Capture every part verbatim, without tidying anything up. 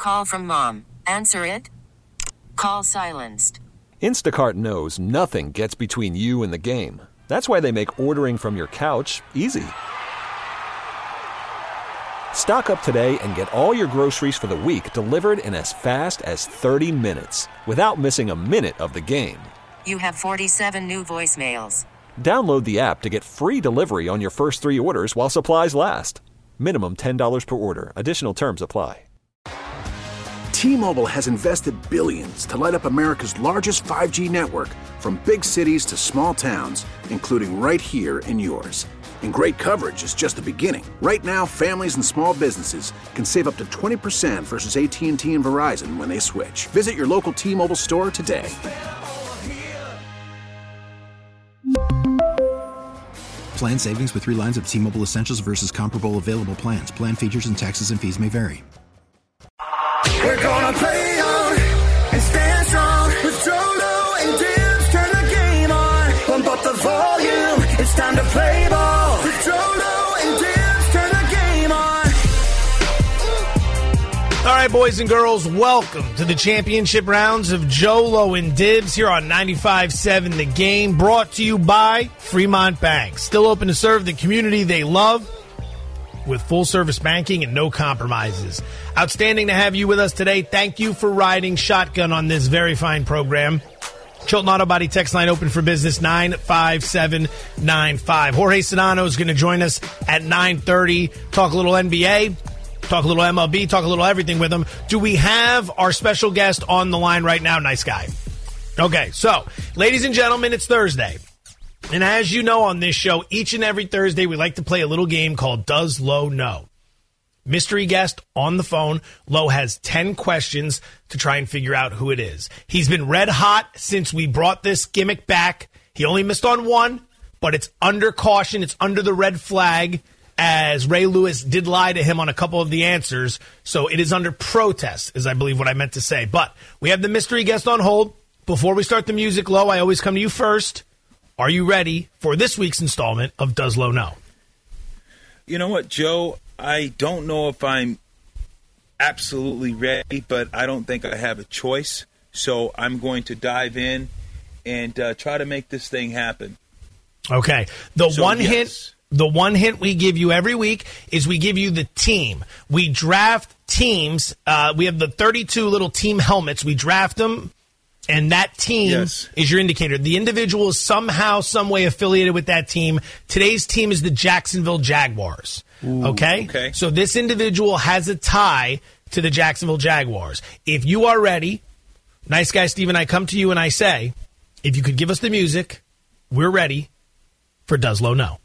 call from mom. Answer it. Call silenced. Instacart knows nothing gets between you and the game. That's why they make ordering from your couch easy. Stock up today and get all your groceries for the week delivered in as fast as thirty minutes without missing a minute of the game. You have forty-seven new voicemails. Download the app to get free delivery on your first three orders while supplies last. Minimum ten dollars per order. Additional terms apply. T-Mobile has invested billions to light up America's largest five G network, from big cities to small towns, including right here in yours. And great coverage is just the beginning. Right now, families and small businesses can save up to twenty percent versus A T and T and Verizon when they switch. Visit your local T-Mobile store today. Plan savings with three lines of T-Mobile Essentials versus comparable available plans. Plan features and taxes and fees may vary. We're gonna play on and stand strong with Jolo and Dibs. Turn the game on, pump up the volume. It's time to play ball with Jolo and Dibs. Turn the game on. All right, boys and girls, welcome to the championship rounds of Jolo and Dibs here on ninety-five point seven The Game, brought to you by Fremont Bank. Still open to serve the community they love with full-service banking and no compromises. Outstanding to have you with us today. Thank you for riding shotgun on this very fine program. Chilton Auto Body text line open for business, nine five seven nine five. Jorge Sedano is going to join us at nine thirty. Talk a little N B A, talk a little M L B, talk a little everything with him. Do we have our special guest on the line right now? Nice guy. Okay, so, ladies and gentlemen, it's Thursday. And as you know on this show, each and every Thursday we like to play a little game called Does Lo Know? Mystery guest on the phone. Lo has ten questions to try and figure out who it is. He's been red hot since we brought this gimmick back. He only missed on one, but it's under caution. It's under the red flag, as Ray Lewis did lie to him on a couple of the answers. So it is under protest, is I believe what I meant to say. But we have the mystery guest on hold. Before we start the music, Lo, I always come to you first. Are you ready for this week's installment of Does Lo Know? You know what, Joe? I don't know if I'm absolutely ready, but I don't think I have a choice. So I'm going to dive in and uh, try to make this thing happen. Okay. The so, one yes. hint, the one hint we give you every week is we give you the team. We draft teams. Uh, we have the thirty-two little team helmets. We draft them. And that team yes. is your indicator. The individual is somehow, some way affiliated with that team. Today's team is the Jacksonville Jaguars. Ooh, okay? okay? So this individual has a tie to the Jacksonville Jaguars. If you are ready, nice guy Steven, I come to you and I say, if you could give us the music, we're ready for Does Lo Know?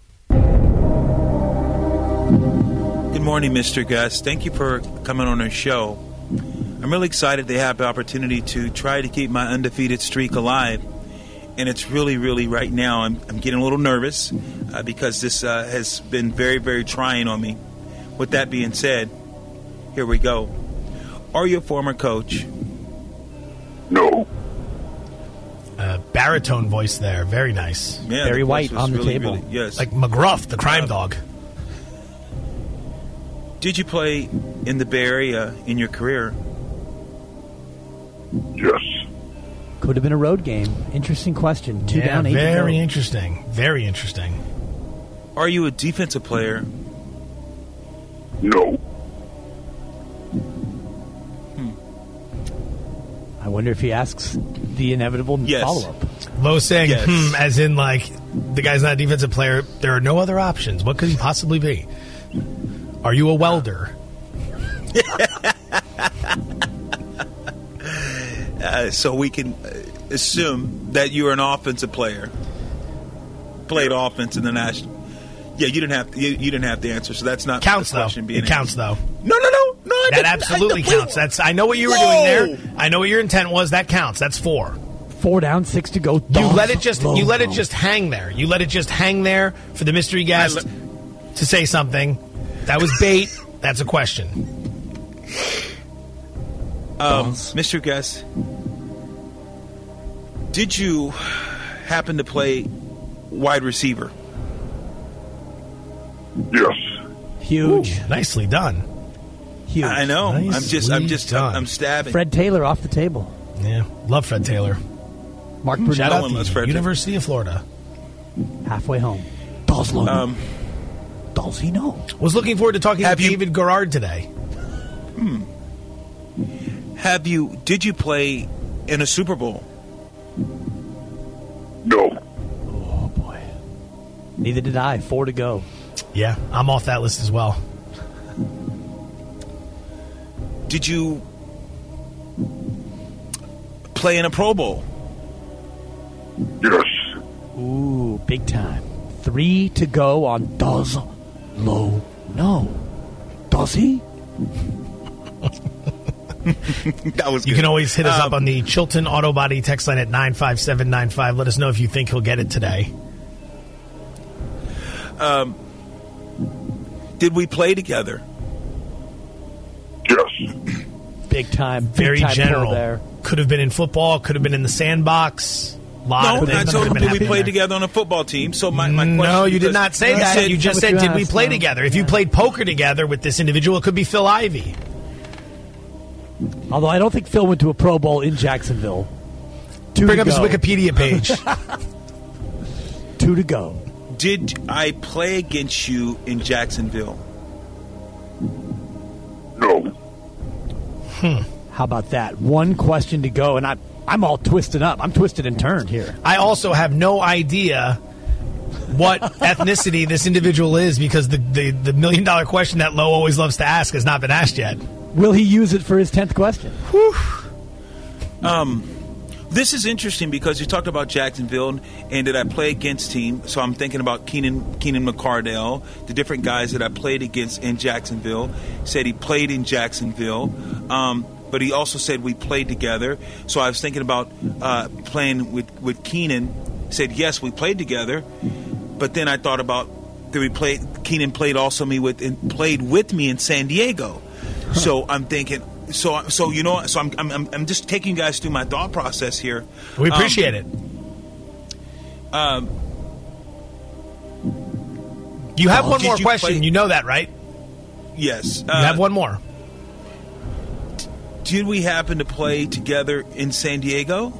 Good morning, Mister Gus. Thank you for coming on our show. I'm really excited to have the opportunity to try to keep my undefeated streak alive. And it's really, really right now, I'm, I'm getting a little nervous uh, because this uh, has been very, very trying on me. With that being said, here we go. Are you a former coach? No. Uh, baritone voice there. Very nice. Yeah, Barry the White on the really, table. Really, yes. Like McGruff, the crime uh, dog. Did you play in the Bay Area in your career? Yes. Could have been a road game. Interesting question. Two yeah, down, eight very to go. interesting. Very interesting. Are you a defensive player? No. Hmm. I wonder if he asks the inevitable yes. follow-up. Lo saying, yes. hmm, as in like, the guy's not a defensive player. There are no other options. What could he possibly be? Are you a welder? Uh, so we can assume that you're an offensive player. Played offense in the national. Yeah, you didn't have to, you, you didn't have the answer, so that's not counts the question though. being It counts though. No, no, no, no. I that absolutely I counts. That's I know what you were Whoa. doing there. I know what your intent was. That counts. That's four. Four down, six to go. You let it just you let it just hang there. You let it just hang there for the mystery guest le- to say something. That was bait. That's a question. Um, Mister Guest, did you happen to play wide receiver? Yes. Huge. Ooh, nicely done. Huge. I know. Nice, I'm just, I'm sweet just, done. I'm stabbing. Fred Taylor off the table. Yeah, love Fred Taylor. Mark Shout Brunell, out one to loves Fred Taylor. University of Florida. halfway home. Does lo Um, Does he know? Was looking forward to talking Have to you- David Garrard today. Hmm. Have you? Did you play in a Super Bowl? No. Oh, boy. Neither did I. Four to go. Yeah, I'm off that list as well. Did you play in a Pro Bowl? Yes. Ooh, big time. Three to go on Does Lo know? Does he? That was You good. can always hit us Um, up on the Chilton Auto Body text line at nine five seven nine five. Let us know if you think he'll get it today. Um, did we play together? Yes. Big time. Big Very time pull general. there. Could have been in football. Could have been in the sandbox. Lot No, of I things told could have him been did we happening play there. together on a football team. So my, my question. No, you did because- not say you that. said- You just what said, you did we asked, play no. together? If you played poker together with this individual, it could be Phil Ivey. Although I don't think Phil went to a Pro Bowl in Jacksonville. Two Bring to up his go. Wikipedia page. Two to go. Did I play against you in Jacksonville? No. How about that? One question to go, and I, I'm all twisted up. I'm twisted and turned here. I also have no idea what ethnicity this individual is because the, the, the million dollar question that Lo always loves to ask has not been asked yet. Will he use it for his tenth question? Um, this is interesting because you talked about Jacksonville and did I play against team? So I'm thinking about Keenan Keenan McCardell, the different guys that I played against in Jacksonville. Said he played in Jacksonville, um, but he also said we played together. So I was thinking about uh, playing with with Keenan. Said yes, we played together, but then I thought about did we play? Keenan played also me with and played with me in San Diego. So I'm thinking. So, so you know, so I'm, I'm, I'm just taking you guys through my thought process here. We appreciate um, it. Um, You have oh, one did more you question. play- You know that, right? yes. You have one more. Did we happen to play together in San Diego?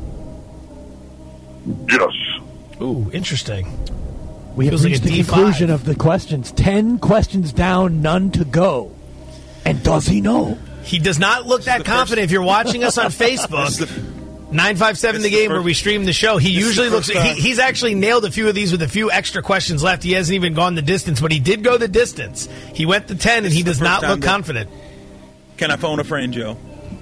Yes. Ooh, interesting. We have Feels like reached a the D five. conclusion of the questions. Ten questions down, none to go. And does he know? He does not look that the confident. first- If you're watching us on Facebook, This is the- nine five seven this the is the game where first- we stream the show, he this is usually the looks. first He, time. he's actually nailed a few of these with a few extra questions left. He hasn't even gone the distance, but he did go the distance. He went the ten, and This he is the does first not time look that- confident. Can I phone a friend, Joe?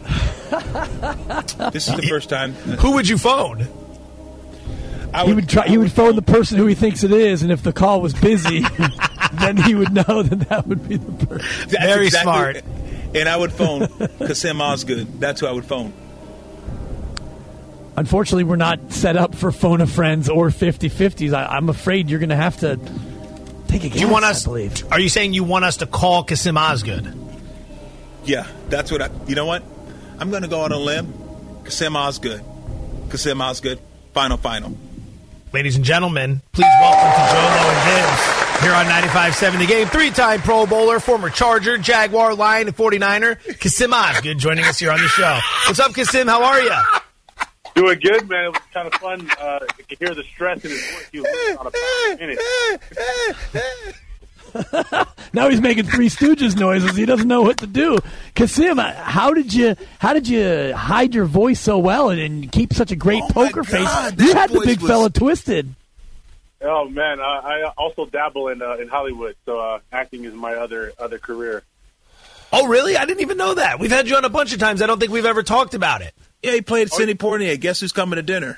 This is the first time. Who would you phone? I He would try. I He would phone the person who he thinks it is, and if the call was busy, then he would know that that would be the person. That's Very exactly- smart. And I would phone Kasim Osgood. That's who I would phone. Unfortunately, we're not set up for phone a friends or fifty-fifties. I, I'm afraid you're going to have to take a guess. Do you want us? I believe. Are you saying you want us to call Kasim Osgood? Yeah, that's what I. You know what? I'm going to go on a limb. Kasim Osgood. Kasim Osgood. Final, final. Ladies and gentlemen, please welcome to Joe Lo and Dibs here on ninety-five seven The Game. Three-time Pro Bowler, former Charger, Jaguar, Lion, and forty-niner, Kasim Osgood joining us here on the show. What's up, Kasim? How are you? Doing good, man. It was kind of fun. Uh, you could hear the stress in his voice. He was working on a five minute. Now he's making Three Stooges noises. He doesn't know what to do. Kasim, uh, how did you how did you hide your voice so well and, and keep such a great Oh, my poker face? God, You that had the voice big was- fella twisted. Oh man, I, I also dabble in uh, in Hollywood, so uh, acting is my other other career. Oh, really? I didn't even know that. We've had you on a bunch of times. I don't think we've ever talk about it. Yeah, he played Sidney Poitier. Guess who's coming to dinner?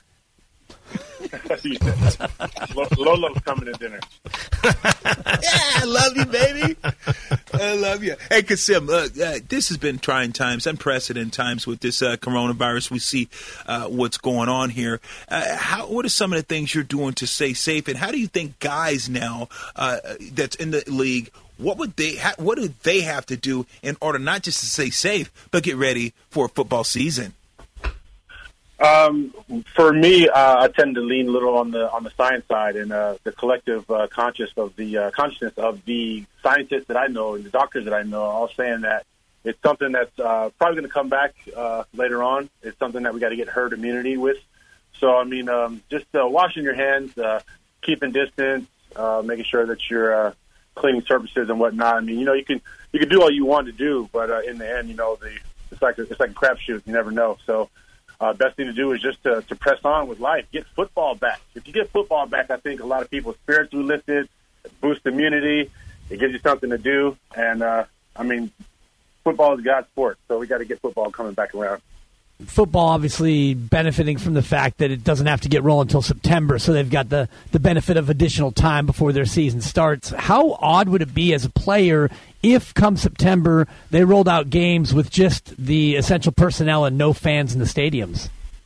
Lolo's coming to dinner. Yeah, I love you, baby. I love you. Hey, Kasim, uh, uh, this has been trying times, unprecedented times with this uh, coronavirus. We see uh, what's going on here. Uh, how? What are some of the things you're doing to stay safe? And how do you think guys now uh, that's in the league, what would they? Ha- what do they have to do in order not just to stay safe, but get ready for a football season? Um, for me, uh, I tend to lean a little on the on the science side and uh, the collective uh, conscious of the uh, consciousness of the scientists that I know and the doctors that I know, are all saying that it's something that's uh, probably going to come back uh, later on. It's something that we got to get herd immunity with. So, I mean, um, just uh, washing your hands, uh, keeping distance, uh, making sure that you're uh, cleaning surfaces and whatnot. I mean, you know, you can you can do all you want to do, but uh, in the end, you know, the it's like a, it's like a crapshoot. You never know. So, uh, best thing to do is just to, to press on with life. Get football back. If you get football back, I think a lot of people's spirits will be lifted, boost immunity. It gives you something to do, and uh, I mean, football is God's sport, so we got to get football coming back around. Football obviously benefiting from the fact that it doesn't have to get rolling until September, so they've got the, the benefit of additional time before their season starts. How odd would it be as a player if, come September, they rolled out games with just the essential personnel and no fans in the stadiums?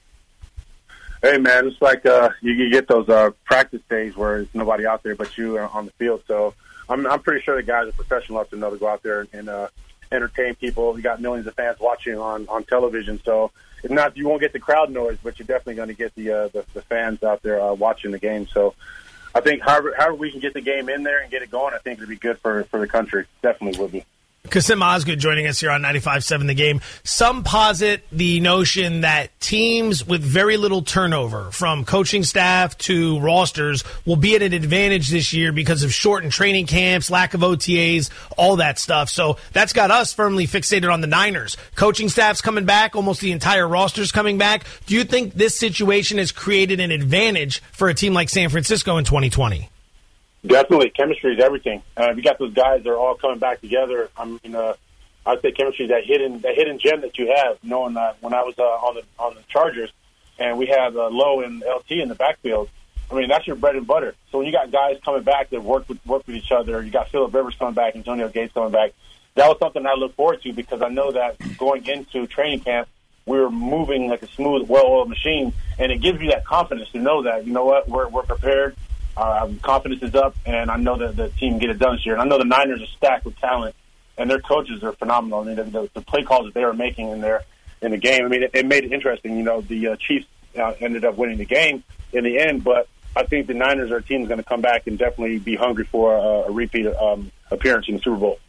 Hey, man, it's like uh, you, you get those uh, practice days where there's nobody out there but you on the field. So I'm, I'm pretty sure the guys are professional enough to know to go out there and uh, entertain people. You got millions of fans watching on, on television, so it's not you won't get the crowd noise, but you're definitely going to get the, uh, the the fans out there uh, watching the game. So I think however however we can get the game in there and get it going, I think it'll be good for for the country. Definitely will be. Kasim Osgood joining us here on ninety-five point seven The Game. Some posit the notion that teams with very little turnover, from coaching staff to rosters, will be at an advantage this year because of shortened training camps, lack of O T As, all that stuff. So that's got us firmly fixated on the Niners. Coaching staff's coming back, almost the entire roster's coming back. Do you think this situation has created an advantage for a team like San Francisco in twenty twenty? Definitely, chemistry is everything. Uh, you got those guys that are all coming back together. I mean, uh, I'd say chemistry is that hidden, that hidden gem that you have. Knowing that when I was uh, on the on the Chargers, and we had uh, Lowe and L T in the backfield. I mean, that's your bread and butter. So when you got guys coming back that work with work with each other, you got Phillip Rivers coming back, Antonio Gates coming back. That was something I look forward to because I know that going into training camp, we were moving like a smooth, well-oiled machine, and it gives you that confidence to know that, you know what, we're we're prepared. Uh, confidence is up, and I know that the team can get it done this year. And I know the Niners are stacked with talent, and their coaches are phenomenal. I mean, the, the, the play calls that they were making in their in the game, I mean, it, it made it interesting. You know, the uh, Chiefs uh, ended up winning the game in the end, but I think the Niners are a team that's going to come back and definitely be hungry for a, a repeat um, appearance in the Super Bowl.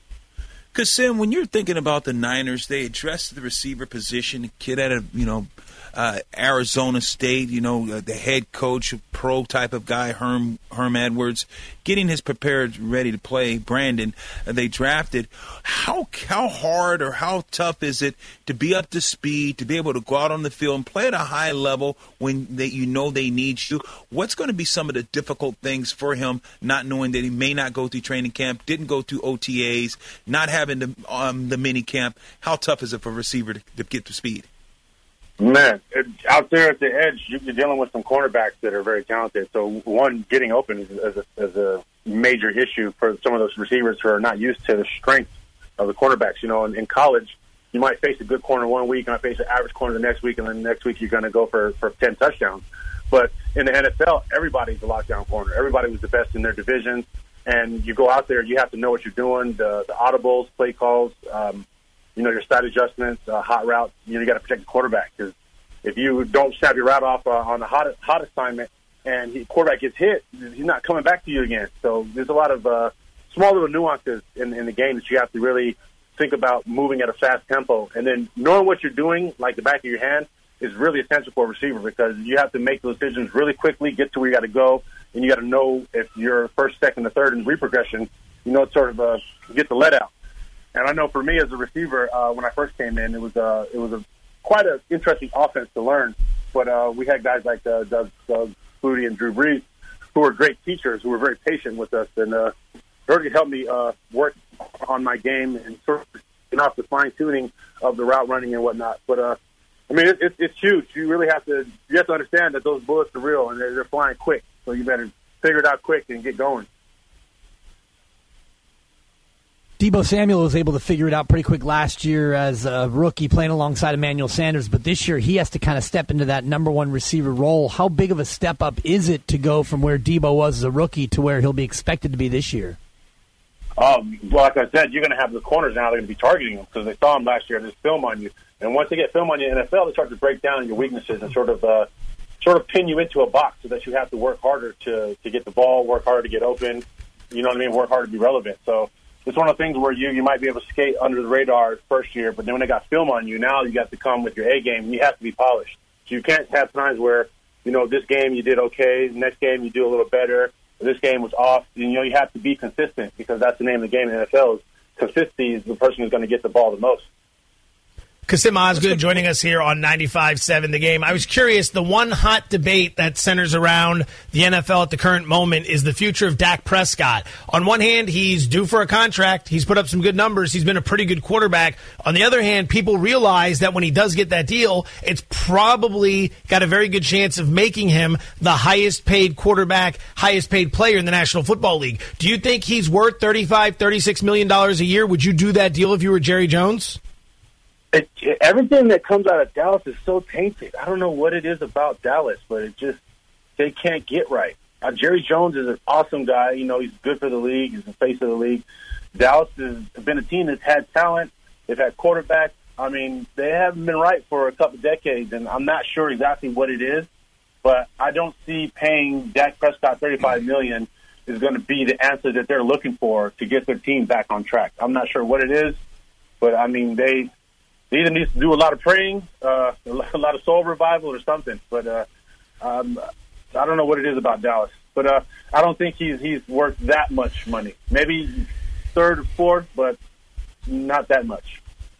Kasim, when you're thinking about the Niners, they addressed the receiver position, a kid out of, you know, Uh, Arizona State, you know, uh, the head coach, pro type of guy, Herm Herm Edwards, getting his prepared, ready to play, Brandon, uh, they drafted. How how hard or how tough is it to be up to speed, to be able to go out on the field and play at a high level when they, you know they need you? What's going to be some of the difficult things for him, not knowing that he may not go through training camp, didn't go through O T As, not having the, um, the mini camp? How tough is it for a receiver to, to get to speed? Man, it, out there at the edge, you're dealing with some cornerbacks that are very talented. So, one, getting open is, is, a, is a major issue for some of those receivers who are not used to the strength of the cornerbacks. You know, in, in college, you might face a good corner one week, you might face an average corner the next week, and then the next week you're going to go for, for ten touchdowns. But in the N F L, everybody's a lockdown corner. Everybody was the best in their divisions. And you go out there, you have to know what you're doing, the, the audibles, play calls, um, you know, your side adjustments, uh, hot routes. You know, you got to protect the quarterback because if you don't snap your route off uh, on the hot hot assignment and the quarterback gets hit, he's not coming back to you again. So there's a lot of uh, small little nuances in, in the game that you have to really think about moving at a fast tempo. And then knowing what you're doing, like the back of your hand, is really essential for a receiver because you have to make those decisions really quickly, get to where you got to go, and you got to know if you're first, second, or third in the reprogression, you know, sort of uh, get the let out. And I know for me as a receiver, uh, when I first came in, it was uh, it was a quite an interesting offense to learn. But uh, we had guys like uh, Doug, Doug Flutie and Drew Brees who were great teachers, who were very patient with us, and uh, really helped me uh, work on my game and sort of get off the fine tuning of the route running and whatnot. But uh, I mean, it, it, it's huge. You really have to you have to understand that those bullets are real and they're, they're flying quick. So you better figure it out quick and get going. Deebo Samuel was able to figure it out pretty quick last year as a rookie playing alongside Emmanuel Sanders, but this year he has to kind of step into that number one receiver role. How big of a step up is it to go from where Deebo was as a rookie to where he'll be expected to be this year? Um, well, like I said, you're going to have the corners now. They're going to be targeting him because they saw him last year. There's film on you, and once they get film on you in the N F L, they start to break down your weaknesses and sort of uh, sort of pin you into a box so that you have to work harder to to get the ball, work harder to get open. You know what I mean? Work harder to be relevant. So it's one of the things where you, you might be able to skate under the radar first year, but then when they got film on you, now you got to come with your A game, and you have to be polished. So you can't have times where, you know, this game you did okay, next game you do a little better, this game was off. You know, you have to be consistent because that's the name of the game in the N F L. Is consistency is the person who's going to get the ball the most. Kasim Osgood joining us here on ninety-five point seven The Game. I was curious, the one hot debate that centers around the N F L at the current moment is the future of Dak Prescott. On one hand, he's due for a contract. He's put up some good numbers. He's been a pretty good quarterback. On the other hand, people realize that when he does get that deal, it's probably got a very good chance of making him the highest paid quarterback, highest paid player in the National Football League. Do you think he's worth thirty-five, thirty-six million dollars a year? Would you do that deal if you were Jerry Jones? It, everything that comes out of Dallas is so tainted. I don't know what it is about Dallas, but it just, they can't get right. Uh, Jerry Jones is an awesome guy. You know, he's good for the league. He's the face of the league. Dallas has been a team that's had talent. They've had quarterbacks. I mean, they haven't been right for a couple decades, and I'm not sure exactly what it is, but I don't see paying Dak Prescott thirty-five million dollars is going to be the answer that they're looking for to get their team back on track. I'm not sure what it is, but, I mean, they – He either needs to do a lot of praying, uh, a lot of soul revival or something. But uh, um, I don't know what it is about Dallas. But uh, I don't think he's he's worth that much money. Maybe third or fourth, but not that much.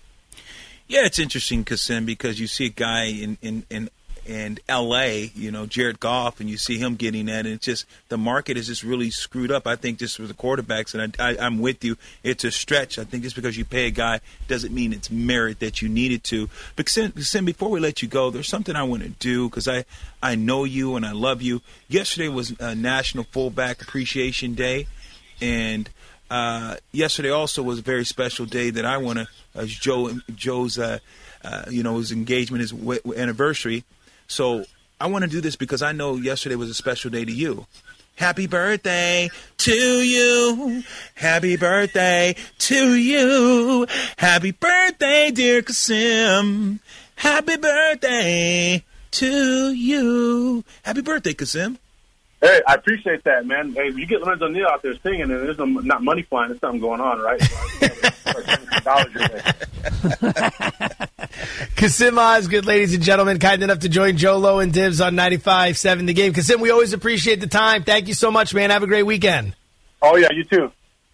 Yeah, it's interesting, Kasim, because you see a guy in, in, in, in L A, you know, Jared Goff, and you see him getting that, and it's just the market is just really screwed up. I think just for the quarterbacks, and I, I, I'm with you, it's a stretch. I think just because you pay a guy doesn't mean it's merit that you needed to. But Kasim, before we let you go, there's something I want to do because I, I know you and I love you. Yesterday was uh, National Fullback Appreciation Day, and uh, yesterday also was a very special day that I want to, uh, Joe, Joe's, uh, uh, you know, his engagement, his w- anniversary. So I want to do this because I know yesterday was a special day to you. Happy birthday to you. Happy birthday to you. Happy birthday, dear Kasim. Happy birthday to you. Happy birthday, Kasim. Hey, I appreciate that, man. Hey, you get Lorenzo Neal out there singing, and there's no, not money flying. There's something going on, right? Kasim Osgood, ladies and gentlemen, kind enough to join Joe Lowe and Dibs on ninety-five point seven The Game. Kasim, we always appreciate the time. Thank you so much, man. Have a great weekend. Oh, yeah, you too.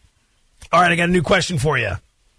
All right, I got a new question for you.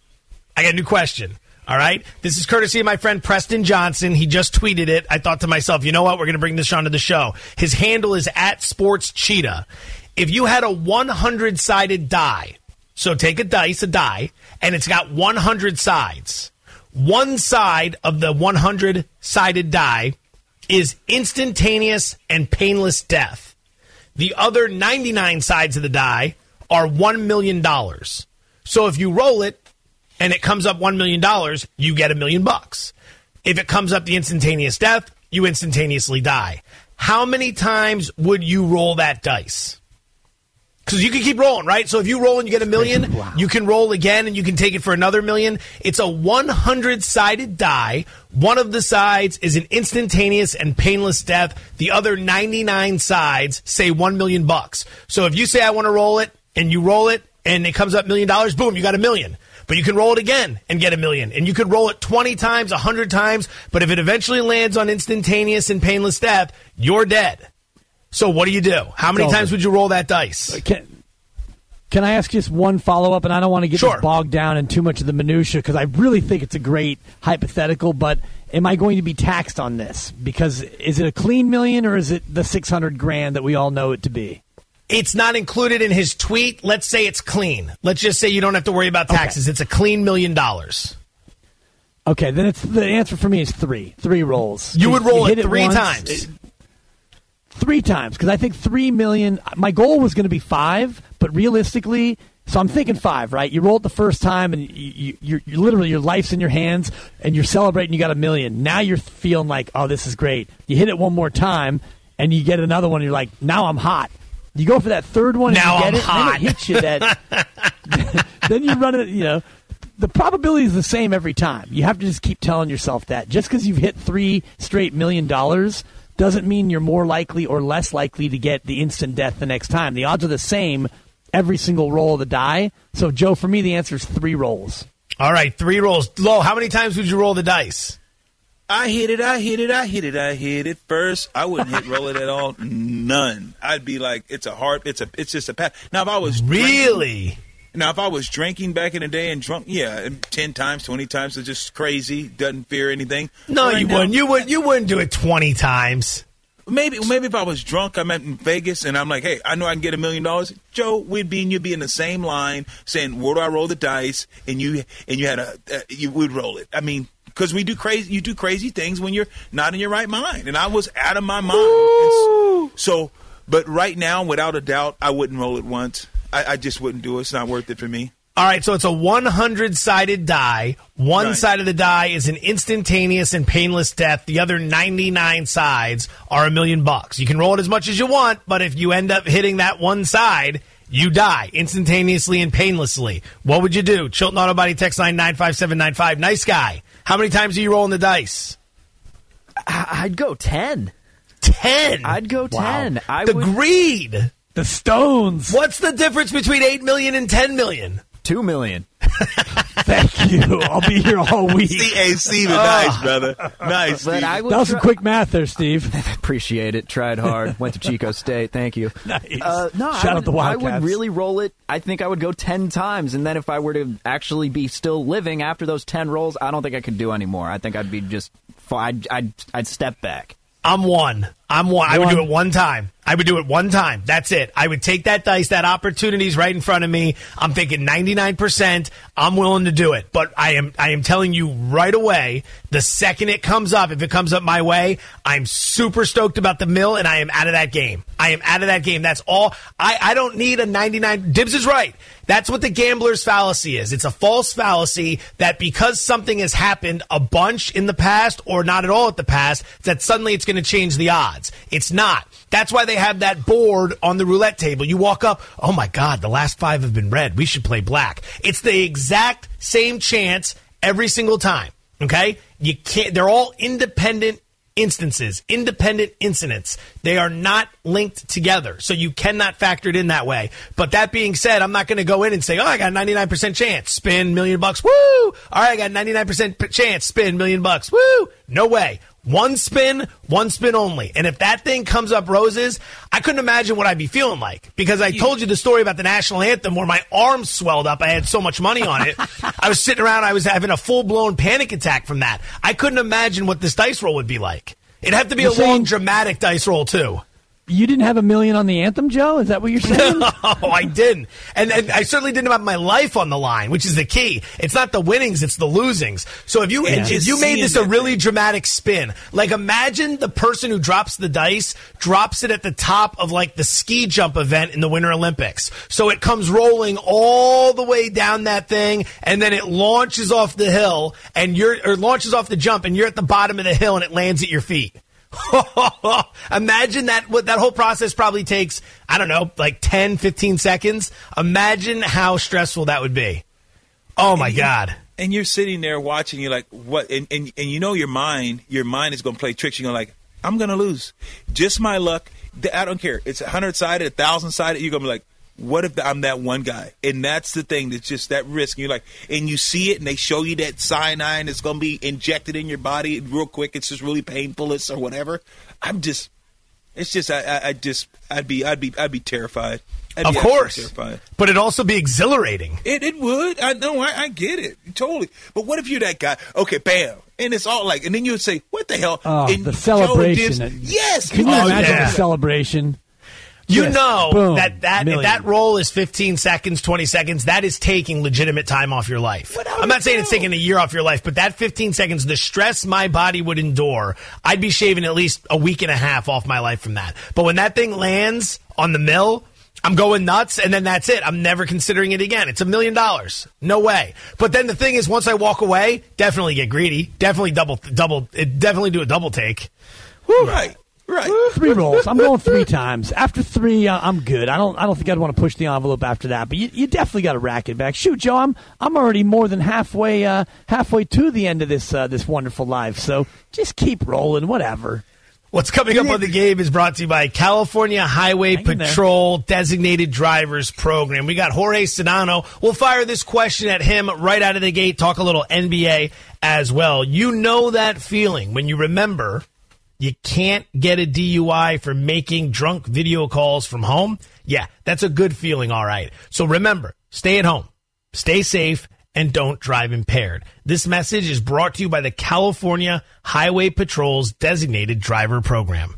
I got a new question. All right? This is courtesy of my friend Preston Johnson. He just tweeted it. I thought to myself, you know what? We're going to bring this onto the show. His handle is at Sports Cheetah. If you had a one hundred-sided die, so take a dice, a die, and it's got one hundred sides. One side of the one hundred-sided die is instantaneous and painless death. The other ninety-nine sides of the die are one million dollars. So if you roll it and it comes up one million dollars, you get a million bucks. If it comes up the instantaneous death, you instantaneously die. How many times would you roll that dice? Because you can keep rolling, right? So if you roll and you get a million, wow. You can roll again and you can take it for another million. It's a one hundred-sided die. One of the sides is an instantaneous and painless death. The other ninety-nine sides say one million bucks. So if you say I want to roll it and you roll it and it comes up a million dollars, boom, you got a million. But you can roll it again and get a million. And you could roll it twenty times, one hundred times. But if it eventually lands on instantaneous and painless death, you're dead. So what do you do? How many times would you roll that dice? Can, can I ask just one follow-up? And I don't want to get sure. this bogged down in too much of the minutia because I really think it's a great hypothetical. But am I going to be taxed on this? Because is it a clean million or is it the six hundred grand that we all know it to be? It's not included in his tweet. Let's say it's clean. Let's just say you don't have to worry about taxes. Okay. It's a clean million dollars. Okay, then it's the answer for me is three. Three rolls. You would roll you it three once, times. It, Three times, because I think three million. My goal was going to be five, but realistically, so I'm thinking five. Right? You roll it the first time, and you, you, you're, you're literally your life's in your hands, and you're celebrating. You got a million. Now you're feeling like, oh, this is great. You hit it one more time, and you get another one. And you're like, now I'm hot. You go for that third one. Now and you I'm get it, hot. Then it hits you. That then you run it. You know, the probability is the same every time. You have to just keep telling yourself that. Just because you've hit three straight million dollars doesn't mean you're more likely or less likely to get the instant death the next time. The odds are the same every single roll of the die. So, Joe, for me, the answer is three rolls. All right, three rolls. Lo, how many times would you roll the dice? I hit it, I hit it, I hit it, I hit it first. I wouldn't hit roll it at all. None. I'd be like, it's a hard, it's a, it's just a pass. Now, if I was really, drinking, now if I was drinking back in the day and drunk, yeah, ten times, twenty times, it's just crazy. Doesn't fear anything. No, right you now, wouldn't. You wouldn't. You wouldn't do it twenty times. Maybe, maybe if I was drunk, I'm in Vegas, and I'm like, hey, I know I can get a million dollars. Joe, we'd be, and you'd be in the same line saying, where do I roll the dice? And you, and you had a, uh, you would roll it. I mean. Because we do crazy, you do crazy things when you're not in your right mind, and I was out of my mind. So, but right now, without a doubt, I wouldn't roll it once. I, I just wouldn't do it. It's not worth it for me. All right, so it's a one hundred sided die. One Right. side of the die is an instantaneous and painless death. The other ninety-nine sides are a million bucks. You can roll it as much as you want, but if you end up hitting that one side, you die instantaneously and painlessly. What would you do? Chilton Auto Body text line nine five seven nine five. Nice guy. How many times are you rolling the dice? I'd go ten. Ten? I'd go ten. I the would... greed. The Stones. What's the difference between eight million and ten million? Two million. Thank you. I'll be here all week. C A C, but nice, brother. Nice. But Steve. I would That was some try- quick math there, Steve. Appreciate it. Tried hard. Went to Chico State. Thank you. Nice. Uh, no, Shout I out would, the I Wildcats. would really roll it. I think I would go ten times, and then if I were to actually be still living after those ten rolls, I don't think I could do any more. I think I'd be just. I'd I'd, I'd step back. I'm one. I'm one. I would One. do it one time. I would do it one time. That's it. I would take that dice. That opportunity's right in front of me. I'm thinking ninety-nine percent. I'm willing to do it. But I am I am telling you right away, the second it comes up, if it comes up my way, I'm super stoked about the mill, and I am out of that game. I am out of that game. That's all. I, I don't need a ninety-nine. Dibs is right. That's what the gambler's fallacy is. It's a false fallacy that because something has happened a bunch in the past or not at all at the past, that suddenly it's going to change the odds. It's not. That's why they have that board on the roulette table. You walk up, oh my God, the last five have been red. We should play black. It's the exact same chance every single time. Okay? You can't, they're all independent instances, independent incidents. They are not linked together, so you cannot factor it in that way. But that being said, I'm not going to go in and say, oh, I got a ninety-nine percent chance, spin, million bucks, woo! All right, I got a ninety-nine percent chance, spin, million bucks, woo! No way. One spin, one spin only. And if that thing comes up roses, I couldn't imagine what I'd be feeling like. Because I told you the story about the national anthem where my arms swelled up. I had so much money on it. I was sitting around, I was having a full-blown panic attack from that. I couldn't imagine what this dice roll would be like. It'd have to be You're a long, saying- dramatic dice roll, too. You didn't have a million on the anthem, Joe? Is that what you're saying? No, I didn't. And, and I certainly didn't have my life on the line, which is the key. It's not the winnings, it's the losings. So if you Yeah, if just you made this a seeing that really thing. dramatic spin, like imagine the person who drops the dice drops it at the top of like the ski jump event in the Winter Olympics. So it comes rolling all the way down that thing, and then it launches off the hill, and you're or launches off the jump, and you're at the bottom of the hill, and it lands at your feet. Imagine that what that whole process probably takes, I don't know, like ten, fifteen seconds. Imagine how stressful that would be. Oh my and, God. And you're sitting there watching, you're like, what? And, and, and you know your mind, your mind is going to play tricks. You're going to like, I'm going to lose. Just my luck. I don't care. It's a hundred-sided, a thousand-sided. You're going to be like, what if I'm that one guy? And that's the thing. That's just that risk. And you're like, and you see it, and they show you that cyanide that's going to be injected in your body real quick. It's just really painful, it's or whatever. I'm just, it's just, I, I, I just, I'd be, I'd be, I'd be terrified. I'd Of be course. terrified. But it'd also be exhilarating. It it would. I know. I, I get it. Totally. But what if you're that guy? Okay, bam. And it's all like, and then you would say, what the hell? Oh, and the Joe celebration. Gibbs- yes. Can you Oh, imagine yeah. the celebration? You Yes. know Boom. that that if Million. that roll is fifteen seconds, twenty seconds, that is taking legitimate time off your life. I'm not saying it's taking a year off your life, but that fifteen seconds, the stress my body would endure, I'd be shaving at least a week and a half off my life from that. But when that thing lands on the mill, I'm going nuts, and then that's it. I'm never considering it again. It's a million dollars. No way. But then the thing is, once I walk away, definitely get greedy. Definitely double, double, definitely do a double take. Woo. Right. Right. Three rolls. I'm going three times. After three, uh, I'm good. I don't. I don't think I'd want to push the envelope after that. But you, you definitely got to rack it back. Shoot, Joe, I'm. I'm already more than halfway. Uh, halfway to the end of this. Uh, this wonderful life. So just keep rolling. Whatever. What's coming up on the game is brought to you by California Highway Patrol Designated Drivers Program. We got Jorge Sedano. We'll fire this question at him right out of the gate, talk a little N B A as well. You know that feeling when you remember you can't get a D U I for making drunk video calls from home? Yeah, that's a good feeling, all right. So remember, stay at home, stay safe, and don't drive impaired. This message is brought to you by the California Highway Patrol's Designated Driver Program.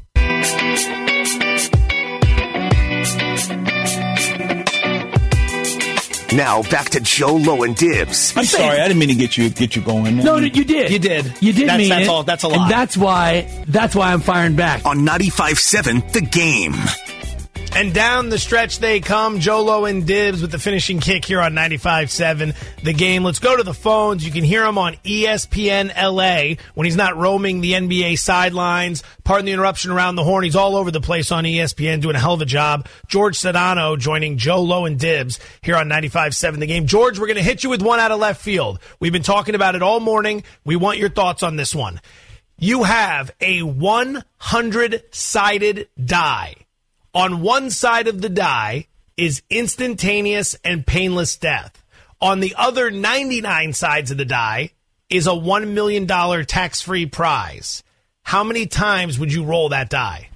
Now back to Joe Low and Dibs. I'm sorry, I didn't mean to get you get you going. No, no, you did. You did. You did that's, mean that's it. All, that's a lot. And that's why, that's why I'm firing back. On ninety-five seven, The Game. And down the stretch they come, Jolo and Dibs with the finishing kick here on ninety-five seven The Game. Let's go to the phones. You can hear him on E S P N L A when he's not roaming the N B A sidelines. Pardon the interruption around the horn. He's all over the place on E S P N doing a hell of a job. George Sedano joining Jolo and Dibs here on ninety-five seven The Game. George, we're going to hit you with one out of left field. We've been talking about it all morning. We want your thoughts on this one. You have a one hundred sided die. On one side of the die is instantaneous and painless death. On the other ninety-nine sides of the die is a one million dollars tax-free prize. How many times would you roll that die?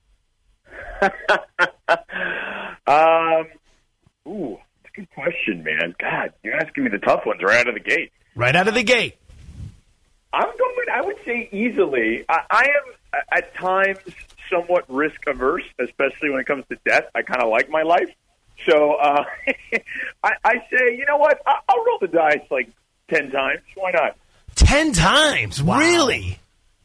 um, ooh, that's a good question, man. God, you're asking me the tough ones right out of the gate. Right out of the gate. I'm going, I would say easily. I, I am, at times, somewhat risk averse, especially when it comes to death. I kind of like my life. So uh, I, I say, you know what? I, I'll roll the dice like ten times. Why not? Ten times? Wow. Really?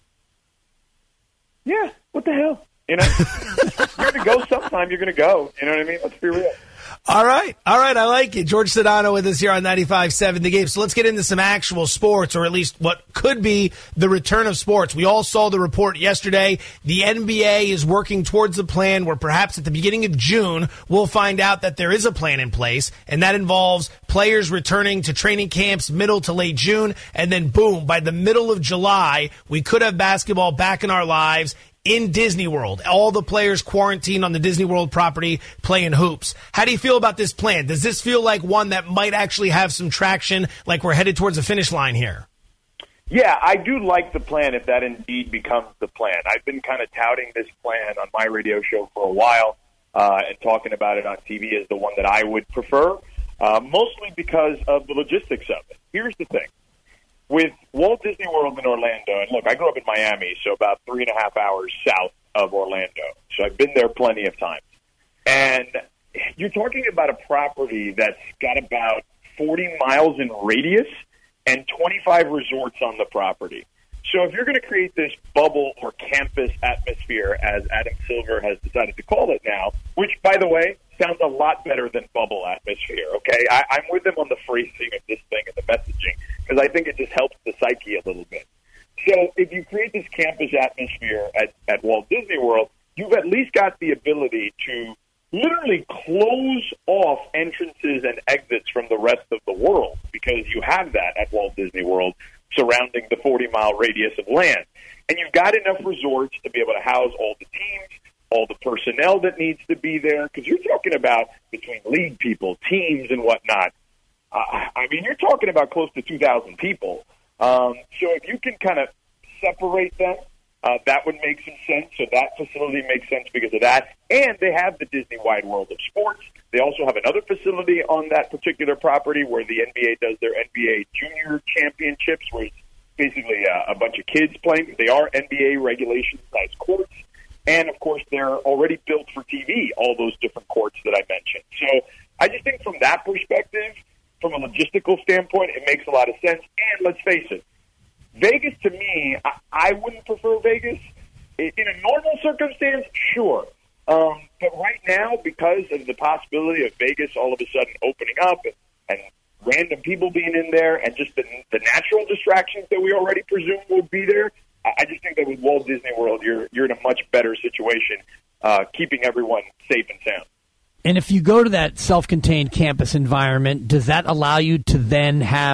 Yeah. What the hell? You know, you're going to go sometime. You're going to go. You know what I mean? Let's be real. All right. All right. I like it. George Sedano with us here on ninety-five seven The Game. So let's get into some actual sports, or at least what could be the return of sports. We all saw the report yesterday. The N B A is working towards a plan where perhaps at the beginning of June, we'll find out that there is a plan in place, and that involves players returning to training camps middle to late June, and then boom, by the middle of July, we could have basketball back in our lives in Disney World. All the players quarantined on the Disney World property playing hoops. How do you feel about this plan? Does this feel like one that might actually have some traction, like we're headed towards the finish line here? Yeah, I do like the plan if that indeed becomes the plan. I've been kind of touting this plan on my radio show for a while uh, and talking about it on T V as the one that I would prefer, uh, mostly because of the logistics of it. Here's the thing. With Walt Disney World in Orlando, and look, I grew up in Miami, so about three and a half hours south of Orlando. So I've been there plenty of times. And you're talking about a property that's got about forty miles in radius and twenty-five resorts on the property. So if you're going to create this bubble or campus atmosphere, as Adam Silver has decided to call it now, which, by the way, sounds a lot better than bubble atmosphere, okay? I, I'm with him on the phrasing of this thing and the messaging, because I think it just helps the psyche a little bit. So if you create this campus atmosphere at, at Walt Disney World, you've at least got the ability to literally close off entrances and exits from the rest of the world, because you have that at Walt Disney World surrounding the forty-mile radius of land. And you've got enough resorts to be able to house all the teams, all the personnel that needs to be there, because you're talking about between league people, teams, and whatnot. Uh, I mean, you're talking about close to two thousand people. Um, so if you can kind of separate them, uh, that would make some sense. So that facility makes sense because of that. And they have the Disney Wide World of Sports. They also have another facility on that particular property where the N B A does their N B A Junior Championships, where it's basically a, a bunch of kids playing. They are N B A regulation-sized courts. And, of course, they're already built for T V, all those different courts that I mentioned. So I just think from that perspective, from a logistical standpoint, it makes a lot of sense. And let's face it, Vegas, to me, I, I wouldn't prefer Vegas. In, in a normal circumstance, sure. Um, but right now, because of the possibility of Vegas all of a sudden opening up and, and random people being in there and just the, the natural distractions that we already presume would be there, I just think that with Walt Disney World, you're you're in a much better situation, uh, keeping everyone safe and sound. And if you go to that self-contained campus environment, does that allow you to then have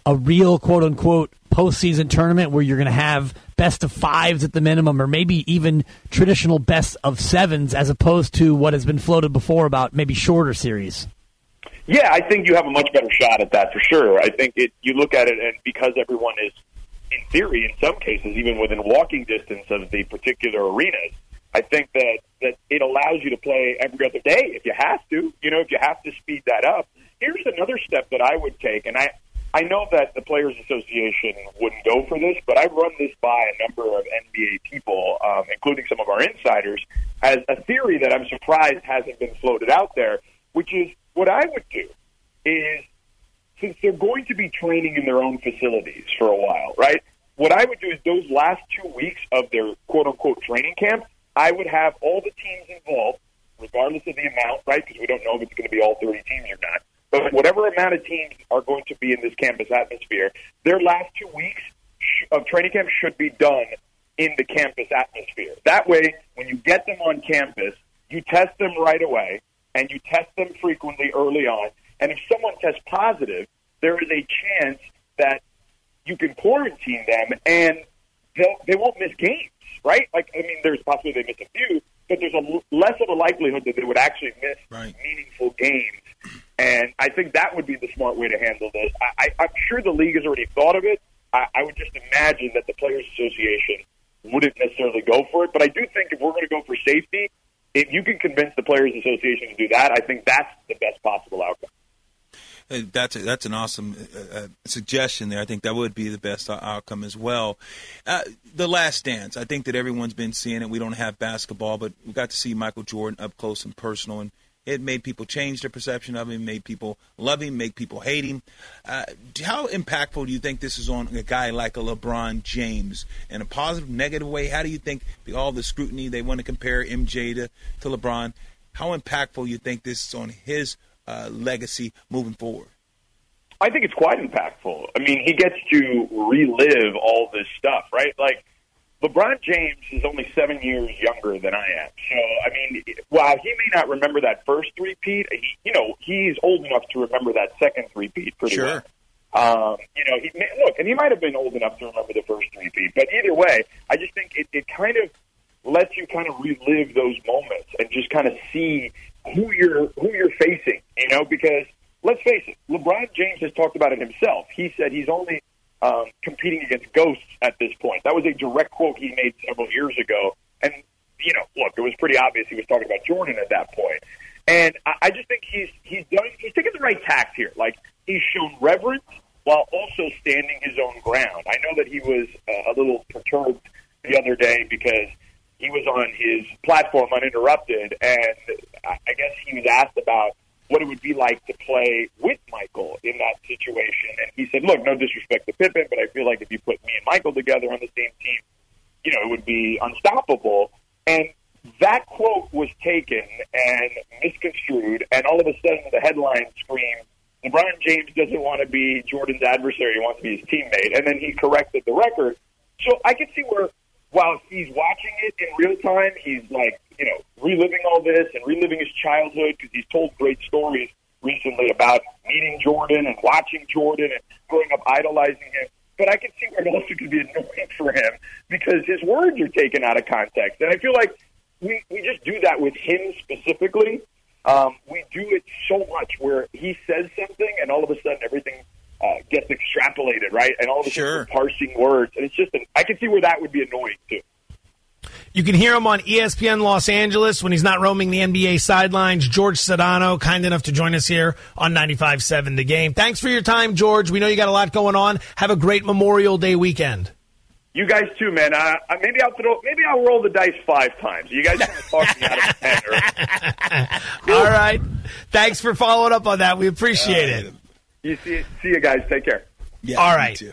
a real quote-unquote postseason tournament where you're going to have best of fives at the minimum, or maybe even traditional best of sevens, as opposed to what has been floated before about maybe shorter series? Yeah, I think you have a much better shot at that for sure. I think it. You look at it, and because everyone is, in theory, in some cases, even within walking distance of the particular arenas, I think that, that it allows you to play every other day if you have to. You know, if you have to speed that up. Here's another step that I would take, and I, I know that the Players Association wouldn't go for this, but I've run this by a number of N B A people, um, including some of our insiders, as a theory that I'm surprised hasn't been floated out there, which is what I would do is, since they're going to be training in their own facilities for a while, right? What I would do is those last two weeks of their quote-unquote training camp, I would have all the teams involved, regardless of the amount, right? Because we don't know if it's going to be all thirty teams or not. But whatever amount of teams are going to be in this campus atmosphere, their last two weeks of training camp should be done in the campus atmosphere. That way, when you get them on campus, you test them right away, and you test them frequently early on. And if someone tests positive, there is a chance that you can quarantine them, and they'll, they won't miss games, right? Like, I mean, there's possibly they miss a few, but there's a less of a likelihood that they would actually miss right. meaningful games. And I think that would be the smart way to handle this. I, I, I'm sure the league has already thought of it. I, I would just imagine that the Players Association wouldn't necessarily go for it. But I do think if we're going to go for safety, if you can convince the Players Association to do that, I think that's the best possible outcome. That's a, that's an awesome uh, suggestion there. I think that would be the best outcome as well. Uh, the Last Dance, I think that everyone's been seeing it. We don't have basketball, but we got to see Michael Jordan up close and personal, and it made people change their perception of him, made people love him, made people hate him. Uh, how impactful do you think this is on a guy like a LeBron James? In a positive, negative way, how do you think the, all the scrutiny, they want to compare M J to, to LeBron, how impactful you think this is on his uh, legacy moving forward? I think it's quite impactful. I mean, he gets to relive all this stuff, right? Like, LeBron James is only seven years younger than I am. So, I mean, while he may not remember that first three-peat, he, you know, he's old enough to remember that second three-peat pretty sure. well. Um, you know, he, look, and he might have been old enough to remember the first three-peat. But either way, I just think it, it kind of lets you kind of relive those moments and just kind of see who you're who you're facing, you know, because let's face it, LeBron James has talked about it himself. He said he's only um, competing against ghosts at this point. That was a direct quote he made several years ago. And, you know, look, it was pretty obvious he was talking about Jordan at that point. And I, I just think he's he's done he's taken the right tact here. Like, he's shown reverence while also standing his own ground. I know that he was uh, a little perturbed the other day because he was on his platform uninterrupted, and I guess he was asked about what it would be like to play with Michael in that situation. And he said, look, no disrespect to Pippen, but I feel like if you put me and Michael together on the same team, you know, it would be unstoppable. And that quote was taken and misconstrued, and all of a sudden the headline screamed, LeBron James doesn't want to be Jordan's adversary, he wants to be his teammate. And then he corrected the record. So I can see where, while he's watching it in real time, he's like, you know, reliving all this and reliving his childhood, because he's told great stories recently about meeting Jordan and watching Jordan and growing up idolizing him. But I can see where it also could be annoying for him because his words are taken out of context. And I feel like we, we just do that with him specifically. Um, we do it so much where he says something and all of a sudden everything Uh, gets extrapolated, right? And all of a sudden sure. parsing words. And it's just, an, I can see where that would be annoying, too. You can hear him on E S P N Los Angeles when he's not roaming the N B A sidelines. George Sedano, kind enough to join us here on ninety-five point seven The Game. Thanks for your time, George. We know you got a lot going on. Have a great Memorial Day weekend. You guys, too, man. Uh, maybe I'll throw, maybe I'll roll the dice five times. You guys kind of talk me out of the pen. All right. Thanks for following up on that. We appreciate uh, it. You see, see you guys. Take care. Yeah, all right.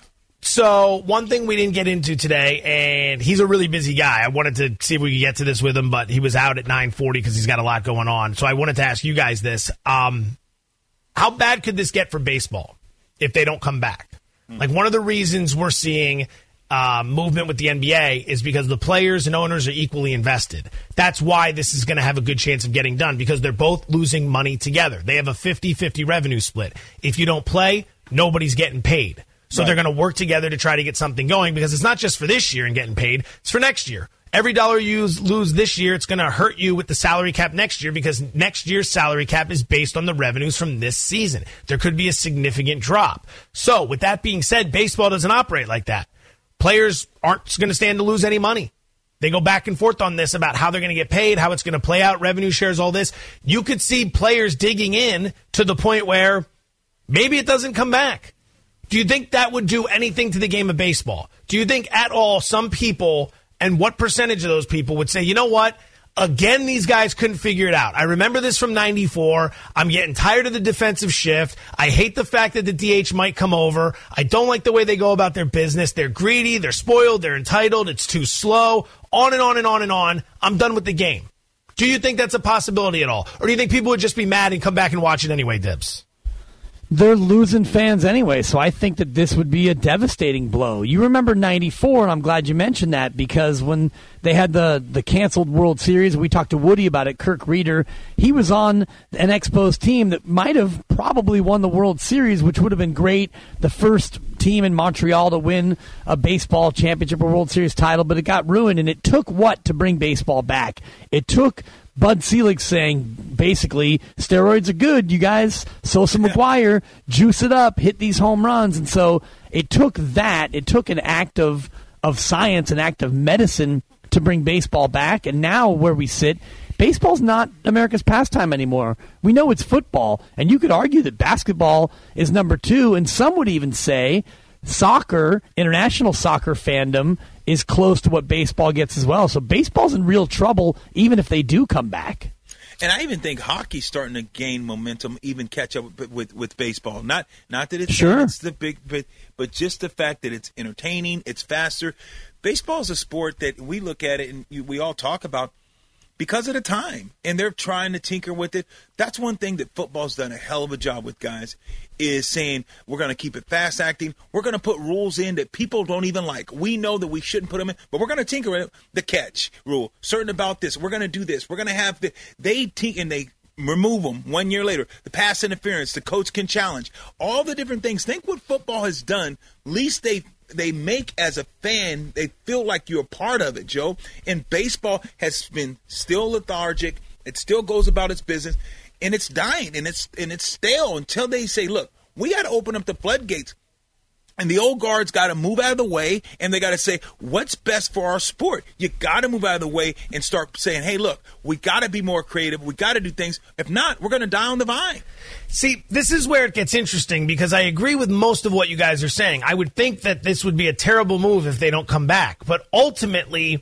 So one thing we didn't get into today, and he's a really busy guy. I wanted to see if we could get to this with him, but he was out at nine forty because he's got a lot going on. So I wanted to ask you guys this. Um, how bad could this get for baseball if they don't come back? Mm-hmm. Like, one of the reasons we're seeing uh, movement with the N B A is because the players and owners are equally invested. That's why this is going to have a good chance of getting done, because they're both losing money together. They have a fifty-fifty revenue split. If you don't play, nobody's getting paid. So Right. they're going to work together to try to get something going because it's not just for this year and getting paid. It's for next year. Every dollar you lose this year, it's going to hurt you with the salary cap next year because next year's salary cap is based on the revenues from this season. There could be a significant drop. So with that being said, baseball doesn't operate like that. Players aren't going to stand to lose any money. They go back and forth on this about how they're going to get paid, how it's going to play out, revenue shares, all this. You could see players digging in to the point where maybe it doesn't come back. Do you think that would do anything to the game of baseball? Do you think at all some people, and what percentage of those people would say, you know what? Again, these guys couldn't figure it out. I remember this from ninety-four. I'm getting tired of the defensive shift. I hate the fact that the D H might come over. I don't like the way they go about their business. They're greedy. They're spoiled. They're entitled. It's too slow. On and on and on and on. I'm done with the game. Do you think that's a possibility at all? Or do you think people would just be mad and come back and watch it anyway, Dibs? They're losing fans anyway, so I think that this would be a devastating blow. You remember ninety-four, and I'm glad you mentioned that, because when they had the, the canceled World Series, we talked to Woody about it, Kirk Reeder, he was on an Expos team that might have probably won the World Series, which would have been great, the first team in Montreal to win a baseball championship or World Series title, but it got ruined, and it took what to bring baseball back? It took Bud Selig saying, basically, steroids are good, you guys. Sosa McGuire, juice it up, hit these home runs. And so it took that. It took an act of, of science, an act of medicine to bring baseball back. And now where we sit, baseball's not America's pastime anymore. We know it's football. And you could argue that basketball is number two. And some would even say soccer, international soccer fandom, is close to what baseball gets as well. So baseball's in real trouble, even if they do come back. And I even think hockey's starting to gain momentum, even catch up with with, with baseball. Not not that it's sure. it's the big, but but just the fact that it's entertaining, it's faster. Baseball is a sport that we look at it and you, we all talk about because of the time, and they're trying to tinker with it. That's one thing that football's done a hell of a job with, guys, is saying we're going to keep it fast acting. We're going to put rules in that people don't even like. We know that we shouldn't put them in, but we're going to tinker with it. The catch rule, certain about this. We're going to do this. We're going to have the they tinker and they remove them one year later. The pass interference, the coach can challenge all the different things. Think what football has done. At least they. They make, as a fan, they feel like you're a part of it, Joe. And baseball has been still lethargic. It still goes about its business, and it's dying, and it's and it's stale until they say, look, we got to open up the floodgates. And the old guards got to move out of the way, and they got to say, what's best for our sport? You got to move out of the way and start saying, hey, look, we got to be more creative. We got to do things. If not, we're going to die on the vine. See, this is where it gets interesting because I agree with most of what you guys are saying. I would think that this would be a terrible move if they don't come back. But ultimately,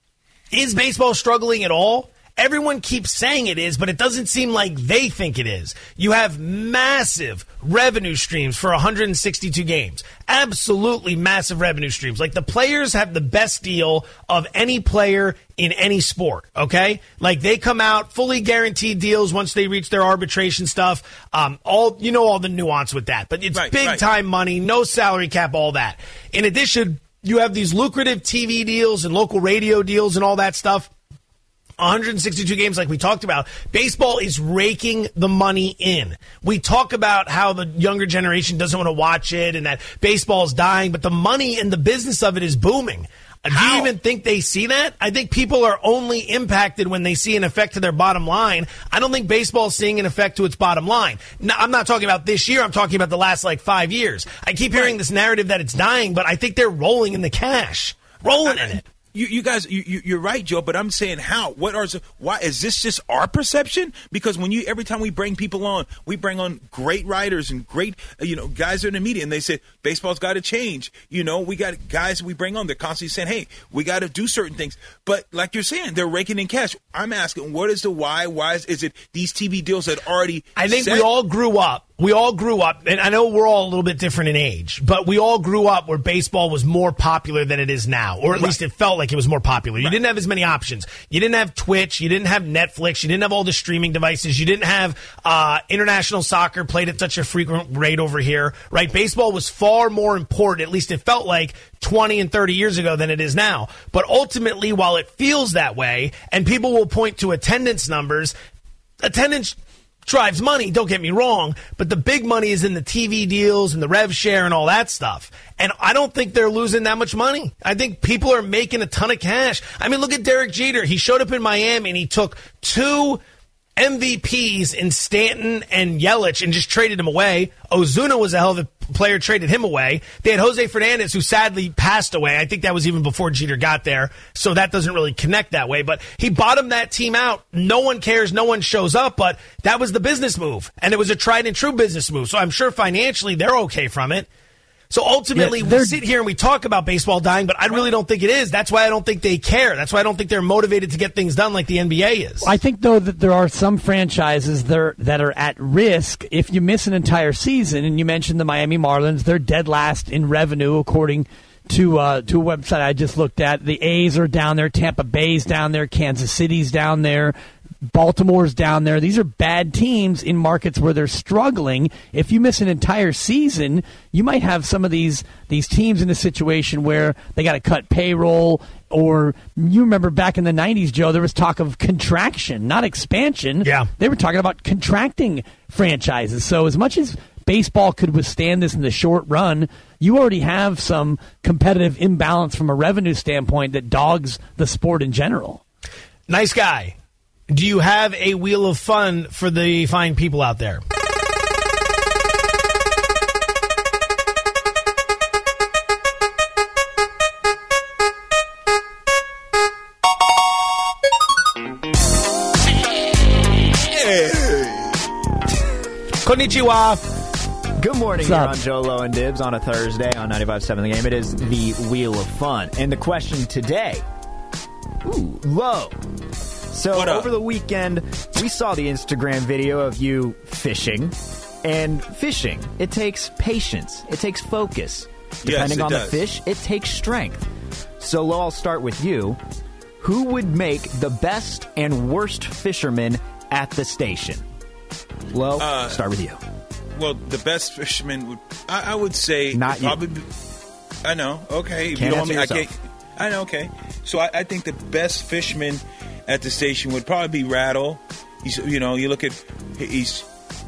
is baseball struggling at all? Everyone keeps saying it is, but it doesn't seem like they think it is. You have massive revenue streams for one hundred sixty-two games. Absolutely massive revenue streams. Like, the players have the best deal of any player in any sport, okay? Like, they come out fully guaranteed deals once they reach their arbitration stuff. Um, all you know all the nuance with that, but it's Right, big right. time money, no salary cap, all that. In addition, you have these lucrative T V deals and local radio deals and all that stuff. one hundred sixty-two games like we talked about. Baseball is raking the money in. We talk about how the younger generation doesn't want to watch it and that baseball is dying, but the money and the business of it is booming. Do you even think they see that? I think people are only impacted when they see an effect to their bottom line. I don't think baseball is seeing an effect to its bottom line. No, I'm not talking about this year. I'm talking about the last, like, five years. I keep hearing this narrative that it's dying, but I think they're rolling in the cash. Rolling in it. You, you guys, you, you, you're right, Joe. But I'm saying, how? What are? Why is this just our perception? Because when you, every time we bring people on, we bring on great writers and great, you know, guys that are in the media, and they say baseball's got to change. You know, we got guys we bring on. They're constantly saying, hey, we got to do certain things. But like you're saying, they're raking in cash. I'm asking, what is the why? Why is, is it these T V deals that already? I think set? we all grew up. We all grew up, and I know we're all a little bit different in age, but we all grew up where baseball was more popular than it is now, or at Right. least it felt like it was more popular. You Right. didn't have as many options. You didn't have Twitch. You didn't have Netflix. You didn't have all the streaming devices. You didn't have uh, international soccer played at such a frequent rate over here, right? Baseball was far more important, at least it felt like, twenty and thirty years ago than it is now. But ultimately, while it feels that way, and people will point to attendance numbers, attendance drives money, don't get me wrong, but the big money is in the T V deals and the rev share and all that stuff. And I don't think they're losing that much money. I think people are making a ton of cash. I mean, look at Derek Jeter. He showed up in Miami and he took two M V Ps in Stanton and Yelich and just traded him away. Ozuna was a hell of a player, traded him away. They had Jose Fernandez, who sadly passed away. I think that was even before Jeter got there, so that doesn't really connect that way. But he bottomed that team out. No one cares. No one shows up, but that was the business move, and it was a tried and true business move. So I'm sure financially they're okay from it. So ultimately, Yeah, we sit here and we talk about baseball dying, but I really don't think it is. That's why I don't think they care. That's why I don't think they're motivated to get things done like the N B A is. I think, though, that there are some franchises that are, that are at risk if you miss an entire season. And you mentioned the Miami Marlins. They're dead last in revenue, according to uh, to a website I just looked at. The A's are down there. Tampa Bay's down there. Kansas City's down there. Baltimore's down there. These are bad teams in markets where they're struggling. If you miss an entire season, you might have some of these these teams in a situation where they got to cut payroll. Or you remember back in the nineties, Joe, there was talk of contraction, not expansion. Yeah. They were talking about contracting franchises. So as much as baseball could withstand this in the short run, you already have some competitive imbalance from a revenue standpoint that dogs the sport in general. Nice guy. Do you have a wheel of fun for the fine people out there? Konnichiwa. Good morning What's here up? on Joe Low and Dibs on a Thursday on ninety-five point seven The Game. It is the Wheel of Fun. And the question today, ooh, Low. So over the weekend, we saw the Instagram video of you fishing. And fishing, it takes patience. It takes focus. Depending it on does. the fish, it takes strength. So, Lo, I'll start with you. Who would make the best and worst fisherman at the station? Lo, Uh, start with you. Well, the best fisherman would, I, I would say, Not you. probably. Be, I know. Okay. If Can't you don't want answer me, I yourself. can't. I know. Okay. So I, I think the best fisherman at the station would probably be Rattle. He's, you know, you look at, he's,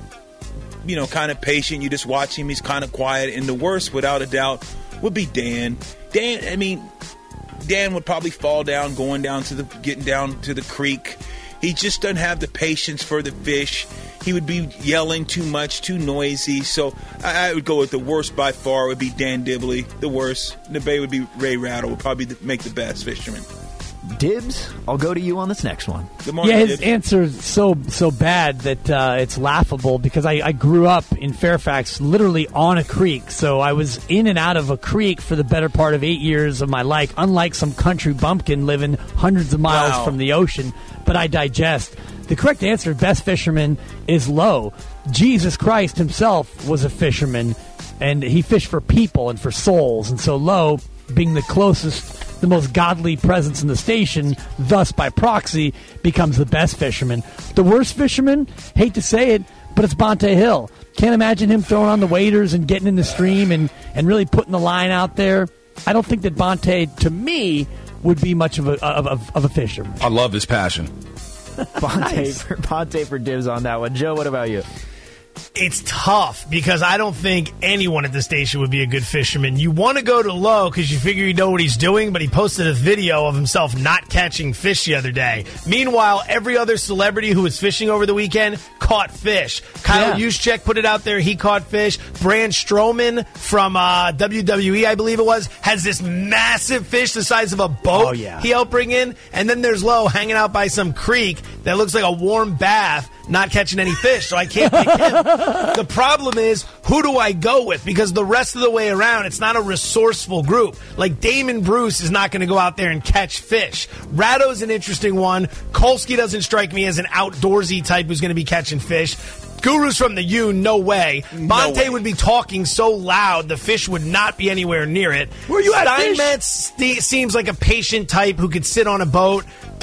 you know, kind of patient. You just watch him. He's kind of quiet. And the worst, without a doubt, would be Dan. Dan, I mean, Dan would probably fall down, going down to the, getting down to the creek. He just doesn't have the patience for the fish. He would be yelling too much, too noisy. So I, I would go with the worst by far would be Dan Dibley. The worst. The Bay would be Ray Rattle. Would probably the, make the best fisherman. Dibs, I'll go to you on this next one. Good morning, Yeah, his Dibs. answer is so so bad that uh, it's laughable because I, I grew up in Fairfax literally on a creek. So I was in and out of a creek for the better part of eight years of my life, unlike some country bumpkin living hundreds of miles Wow. from the ocean. But I digest. The correct answer, best fisherman, is Low. Jesus Christ himself was a fisherman, and he fished for people and for souls. And so Low, being the closest, the most godly presence in the station, thus by proxy, becomes the best fisherman. The worst fisherman, hate to say it, but it's Bonte Hill. Can't imagine him throwing on the waders and getting in the stream and, and really putting the line out there. I don't think that Bonte, to me, would be much of a of, of, of a fisherman. I love his passion. Bonte, Nice. for, Bonte for Dibs on that one. Joe, what about you? It's tough because I don't think anyone at the station would be a good fisherman. You want to go to Low because you figure you know what he's doing, but he posted a video of himself not catching fish the other day. Meanwhile, every other celebrity who was fishing over the weekend caught fish. Kyle Yeah. Juszczyk put it out there. He caught fish. Braun Strowman from uh, W W E, I believe it was, has this massive fish the size of a boat Oh, yeah. he helped bring in. And then there's Low hanging out by some creek that looks like a warm bath, not catching any fish, so I can't pick him. The problem is, who do I go with? Because the rest of the way around, it's not a resourceful group. Like, Damon Bruce is not going to go out there and catch fish. Ratto's an interesting one. Kolsky doesn't strike me as an outdoorsy type who's going to be catching fish. Guru's from the U, no way. Bonte way. would be talking so loud, the fish would not be anywhere near it. Where you at, fish? Steinmetz st- seems like a patient type who could sit on a boat.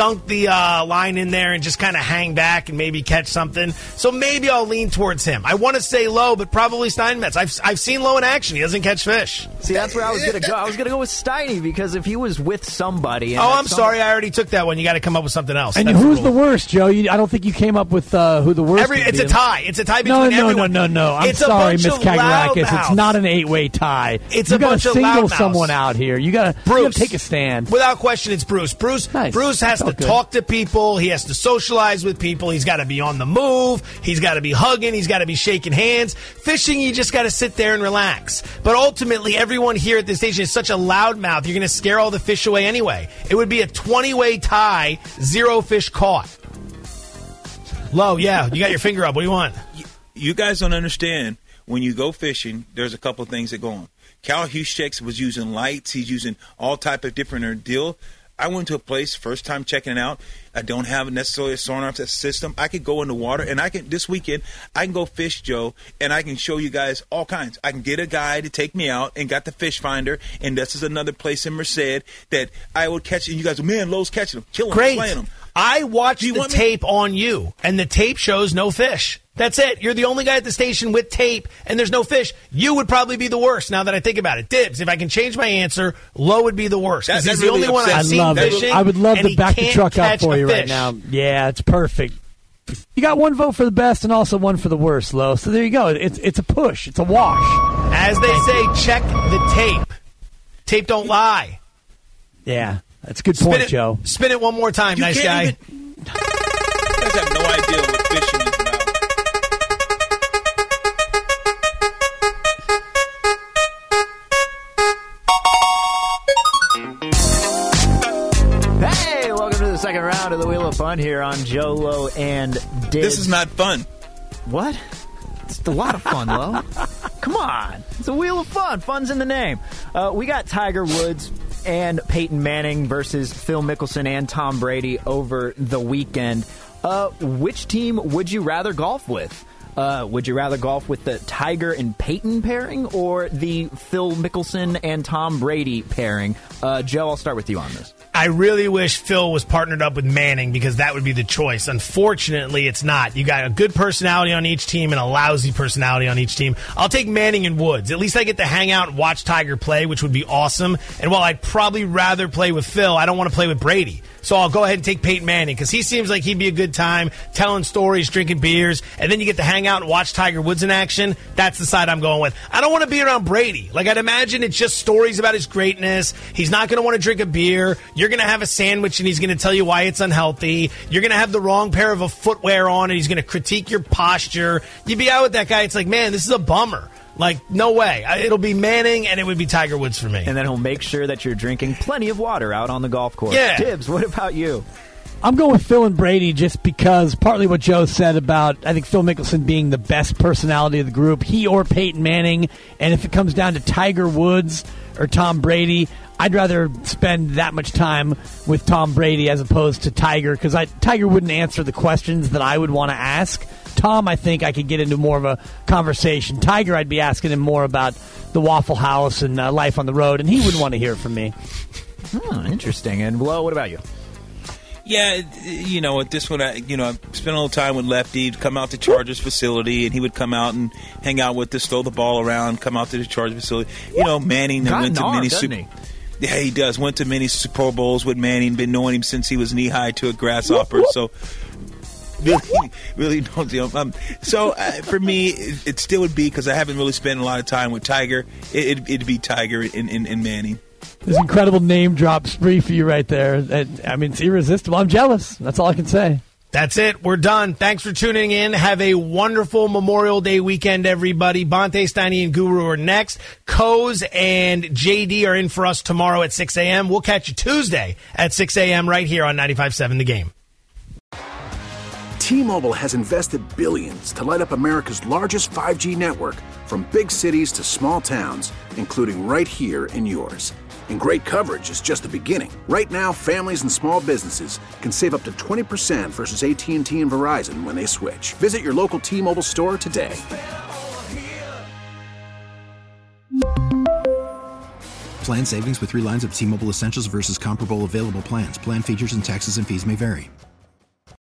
dunk the uh, line in there and just kind of hang back and maybe catch something. So maybe I'll lean towards him. I want to say Lowe, but probably Steinmetz. I've I've seen Lowe in action. He doesn't catch fish. See, that's where I was going to go. I was going to go with Steiny because if he was with somebody. And oh, I'm somebody- sorry. I already took that one. You got to come up with something else. And That's who's the, the rule. worst, Joe? You, I don't think you came up with uh, who the worst. Every, would it's be. a tie. It's a tie No, between no, everyone. no, no, no. I'm it's a sorry, bunch Miss of Kagarakis. It's loudmouths. not an eight-way tie. It's you a got bunch to of single loudmouths. someone out here. You got Bruce, to take a stand. Without question, it's Bruce. Bruce Nice. Bruce has Felt to good. talk to people. He has to socialize with people. He's got to be on the move. He's got to be hugging. He's got to be shaking hands. Fishing, you just got to sit there and relax. But ultimately, everyone here at this station is such a loudmouth. You're going to scare all the fish away anyway. It would be a twenty-way tie, zero fish caught. Low, yeah, you got your finger up. What do you want? You guys don't understand. When you go fishing, there's a couple of things that go on. Cal Huschek was using lights. He's using all type of different deal. I went to a place, first time checking it out. I don't have necessarily a sonar system. I could go in the water, and I can this weekend, I can go fish, Joe, and I can show you guys all kinds. I can get a guy to take me out and got the fish finder, and this is another place in Merced that I would catch, and you guys, man, Lowe's catching them, killing them, Great. slaying them. I watched you the want me- tape on you, and the tape shows no fish. That's it. You're the only guy at the station with tape, and there's no fish. You would probably be the worst now that I think about it. Dibs, if I can change my answer, Lowe would be the worst. Because That- he's that the really only one upsets I've I seen love it. fishing. I would love and to he back the can't truck up catch for a you right fish. now. Yeah, it's perfect. You got one vote for the best and also one for the worst, Lowe. So there you go. It's it's a push. It's a wash. As they say, check the tape. Tape don't lie. Yeah, that's a good Spin point, it, Joe. Spin it one more time, You nice can't guy. even- You guys have no idea what fishing is about. Hey, welcome to the second round of the Wheel of Fun here on Joe Lowe and Diz. This is not fun. What? It's a lot of fun, Lowe. Come on. It's a Wheel of Fun. Fun's in the name. Uh, we got Tiger Woods and Peyton Manning versus Phil Mickelson and Tom Brady over the weekend. Uh, which team would you rather golf with? Uh, would you rather golf with the Tiger and Peyton pairing or the Phil Mickelson and Tom Brady pairing? Uh, Joe, I'll start with you on this. I really wish Phil was partnered up with Manning because that would be the choice. Unfortunately, it's not. You got a good personality on each team and a lousy personality on each team. I'll take Manning and Woods. At least I get to hang out and watch Tiger play, which would be awesome. And while I'd probably rather play with Phil, I don't want to play with Brady. So I'll go ahead and take Peyton Manning because he seems like he'd be a good time telling stories, drinking beers, and then you get to hang out and watch Tiger Woods in action. That's the side I'm going with. I don't want to be around Brady. Like, I'd imagine it's just stories about his greatness. He's not going to want to drink a beer. You're going to have a sandwich, and he's going to tell you why it's unhealthy. You're going to have the wrong pair of a footwear on, and he's going to critique your posture. You'd be out with that guy. It's like, man, this is a bummer. Like, no way. It'll be Manning, and it would be Tiger Woods for me. And then he'll make sure that you're drinking plenty of water out on the golf course. Yeah. Tibbs, what about you? I'm going with Phil and Brady just because partly what Joe said about, I think, Phil Mickelson being the best personality of the group, he or Peyton Manning. And if it comes down to Tiger Woods or Tom Brady, I'd rather spend that much time with Tom Brady as opposed to Tiger because Tiger wouldn't answer the questions that I would want to ask. Tom, I think I could get into more of a conversation. Tiger, I'd be asking him more about the Waffle House and uh, life on the road, and he wouldn't want to hear from me. Oh, interesting. And Lo, what about you? Yeah, you know, at this one, I, you know, I spent a little time with Lefty, He'd come out to Chargers facility, and he would come out and hang out with us, throw the ball around, come out to the Chargers facility. You know, Manning Got went to an arm, many doesn't Super. he? Yeah, he does. Went to many Super Bowls with Manning. Been knowing him since he was knee high to a grasshopper. So. Really, really don't. You know, um, so uh, for me, it, it still would be because I haven't really spent a lot of time with Tiger. It, it, it'd be Tiger and, and, and Manning. This incredible name drop spree for you right there. I mean, it's irresistible. I'm jealous. That's all I can say. That's it. We're done. Thanks for tuning in. Have a wonderful Memorial Day weekend, everybody. Bonte, Steiny, and Guru are next. Coz and J D are in for us tomorrow at six a.m. We'll catch you Tuesday at six a.m. right here on ninety-five point seven The Game. T-Mobile has invested billions to light up America's largest five G network, from big cities to small towns, including right here in yours. And great coverage is just the beginning. Right now, families and small businesses can save up to twenty percent versus A T and T and Verizon when they switch. Visit your local T-Mobile store today. Plan savings with three lines of T-Mobile Essentials versus comparable available plans. Plan features and taxes and fees may vary.